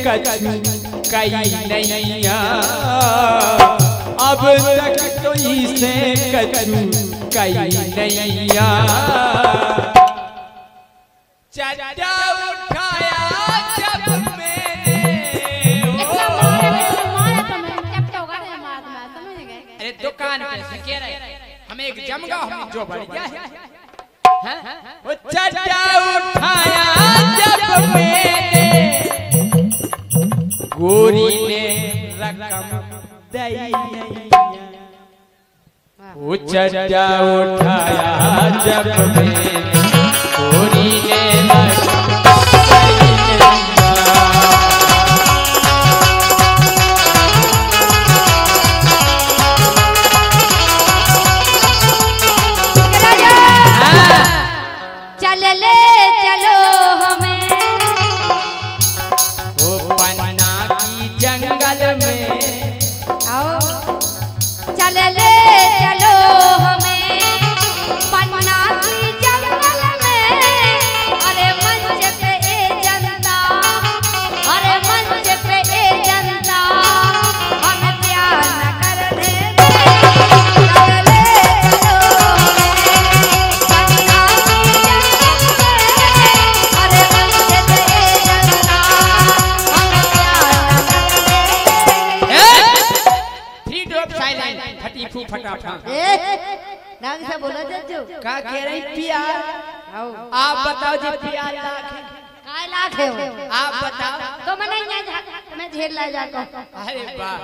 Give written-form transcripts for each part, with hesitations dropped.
कछु कई नैया, अब तक तो इसे कछु कई नैया। चड्डा उठाया जब मैंने, अरे दुकान पे से कह रहे हमें एक जमगा जो बढ़िया है, वो चड्डा उठाया जब मैंने, गोरी ने रकम दई, वो चड्डा उठाया जब मैंने, गोरी ने रकम ढंग से बोलो जज्जू। का कह रही प्यार? आप बताओ जी प्यार लाख है? काय लाख है? आप बताओ। तो मैं नहीं मैं झेल ला जाता। अरे वाह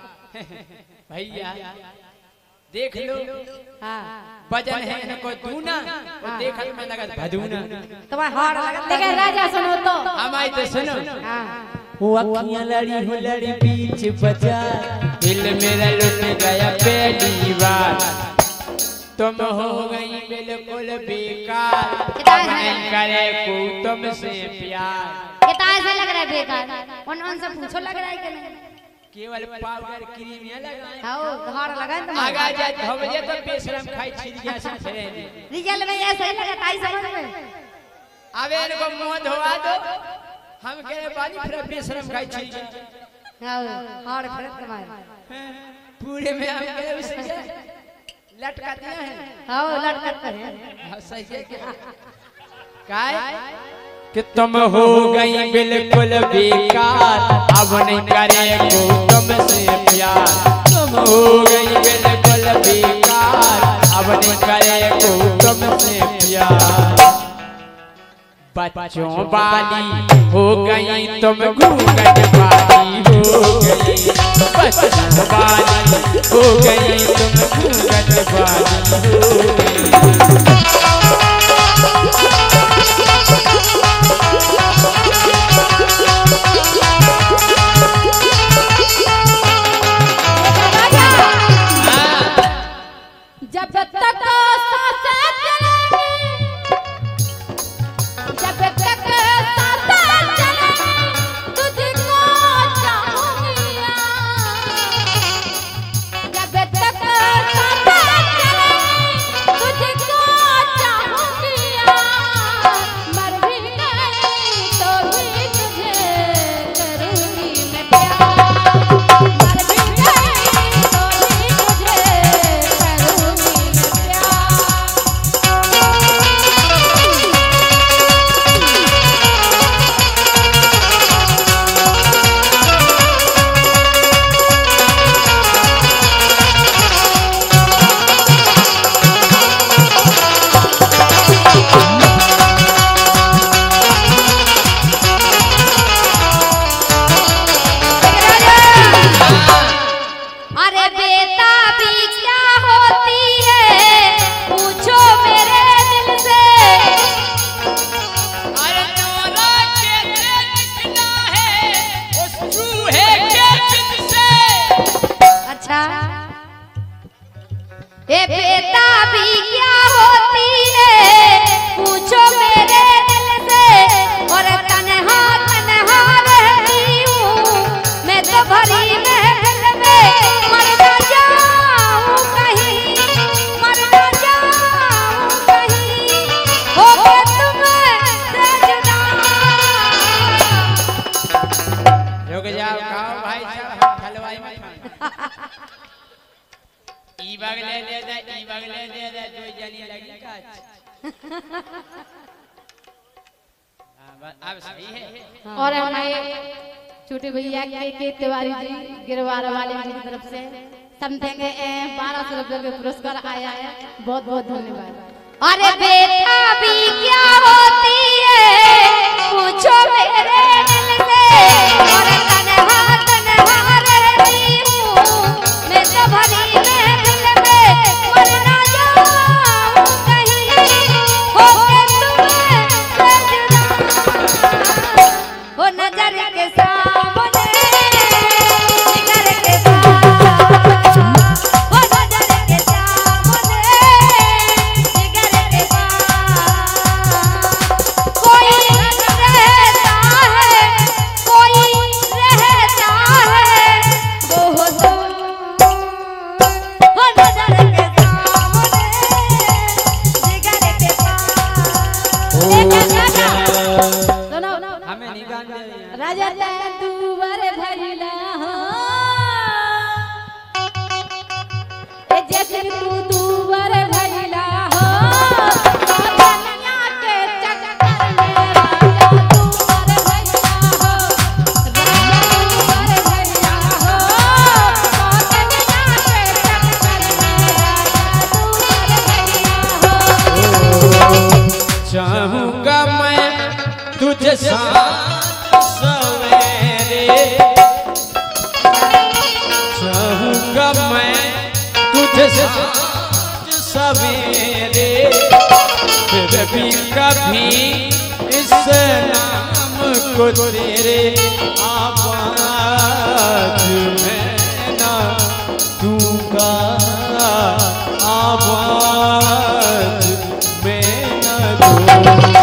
भैया देख लो, हाँ वजन है इनको दूना, और देखत में लगा भदूना। तुम्हारा हार लगा। लेकिन राजा सुनो तो, हमारी तो सुनो। हाँ वो अखियां लड़ी हो लड़ी बीच बाजार, दिल मेरा लुट गया पहली बार, तुम हो गई बिल्कुल बेकार, नहीं करे को तुमसे प्यार। कितना ऐसा लग रहा है बेकार? उनसे पूछो लग रहा है कि नहीं? केवल पाउडर क्रीम या लगाए। हाँ हार लगा तुम। आगा जा हम ये तो बेशरम खाई छिल गया से फिरे। रिजल्ट में ऐसा ही लगा ताई समझ में। अबे इनको मुंह धोवा दो, हम कह रहे बाजी फिर बेशरम खाई छिल गया। हाँ हार फिर तुम्हारे पूरे में हम कह रहे उसे लटका दिया है। हाँ लटकते हैं। सही है काय कि तुम हो गई बिल्कुल बेकार, अब नहीं करे को तुमसे प्यार। तुम हो गई बिल्कुल बेकार, अब नहीं करे को तुमसे प्यार। बच्चों वाली हो गई तुम, घूंघट वाली हो गई। बच्चों वाली हो गई तुम, घूंघट वाली हो गई। जब तक सांसें चलेंगी, जब तक सांसें चलेंगी, तुझको चाहूंगी। जब तक सांसें चलेंगी, तुझको चाहूंगी। मर भी गई तो भी तुझे करूंगी मैं प्यार। मर भी गई तो भी तुझे करूंगी मैं प्यार। अरे बेटा भी क्या होती है, पूछो मेरे दिल से। अरे नौला के दिखना है उस चूहे के बिन से। अच्छा ये बेटा भी क्या होती है, पूछो मेरे दिल से। और तन्हा तन्हा रहती हूँ मैं तो भरी महफिल में। मर ना जाऊं कहीं, मर ना जाऊं कहीं, हो के तुमसे जुदा। रुक जाओ खाओ भाई साहब हलवाई में ई बगले दे दो जनी लगी का अब सही है। और हमारे छोटे भैया के तिवारी जी गिरवार वाले जी की तरफ से समझेंगे 1200 रुपए का पुरस्कार आया है। बहुत बहुत धन्यवाद। अरे बेटा भी क्या होती है पूछो मेरे दिल से, और तन्हा तन्हा रहती हूँ मैं तो भरी महफिल में, वरना जाऊँ कहीं होके वो नजर के सामने जिगर के साथ, वो नजर के सामने जिगर के साथ। कोई रहता है वो तो वो नजर के सामने जिगर के साथ। हमें निकाल राजा तू बर भरिला ए जैसे तू बर भरिला हो दुनिया के चक्कर में राजा तू बर भरिला हो, राजा तू बर भरिला हो दुनिया के चक्कर में राजा तू बर भरिला हो। चाहूंगा मैं तुझे सवेरे, चाहूंगा मैं तुझे सवेरे, फिर भी कभी इस नाम को तेरे आवाज में ना दूंगा, आवाज में ना दूंगा।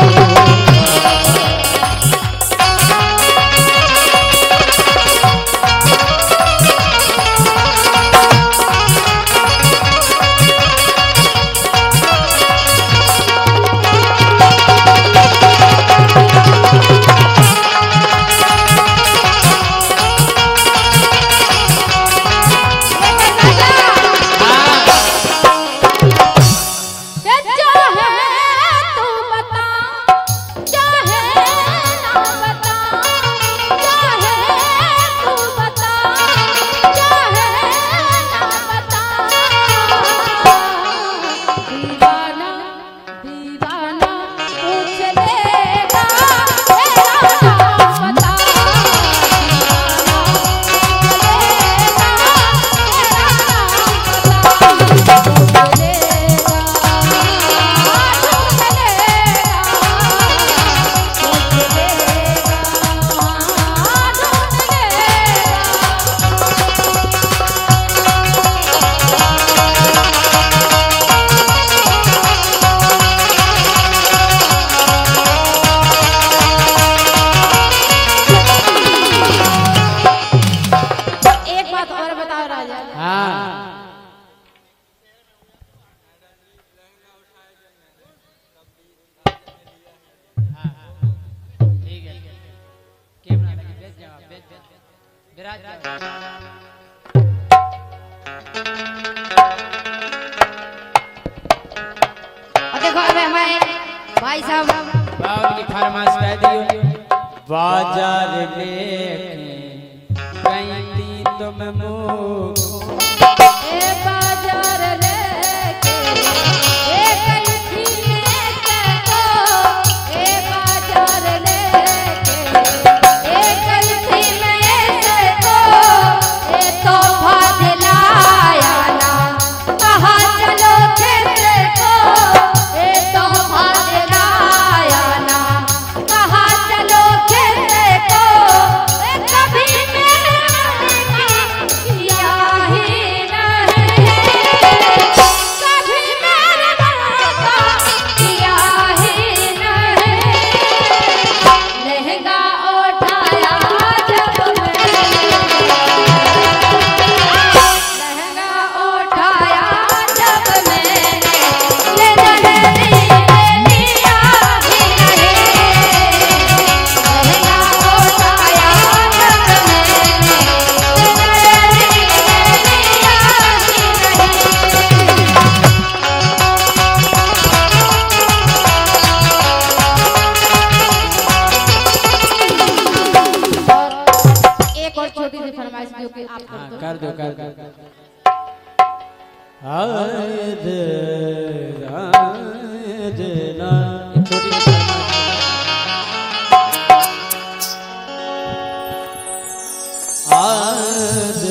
भाई साहब बाप की फरमाइश कह दियो, बाजार लेके गई तुम मुँह ए बाजार लेके ए गई थी को, ए बाजार लेके ए गई थी को, ए तो भाग लाया ना कहा चलो खेत को, ए तो भाग लाया ना कहा चलो खेत को, ए कभी मैंने किया ही फरमाइश जो कि आप कर दो कर दो। आद ना छोटी आद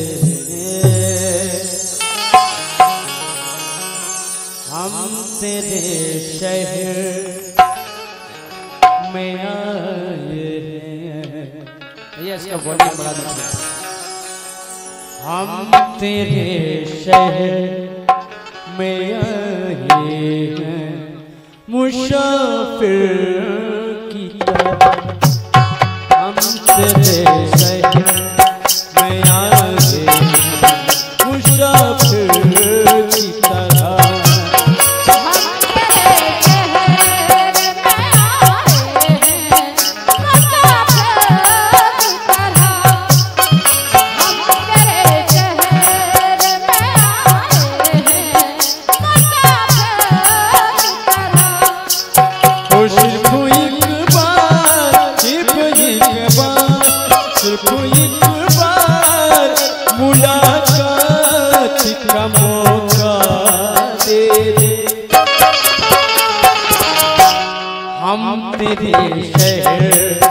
हम तेरे शहर में आए हैं। ये इसका वॉल्यूम बढ़ा दीजिए। हम तेरे शहर में आए हैं मुसाफिर की तरह। हम तेरे शहर में आए हैं मुसाफिर की तरह। मुलाकात का मौका दे दे। हम तेरे शहर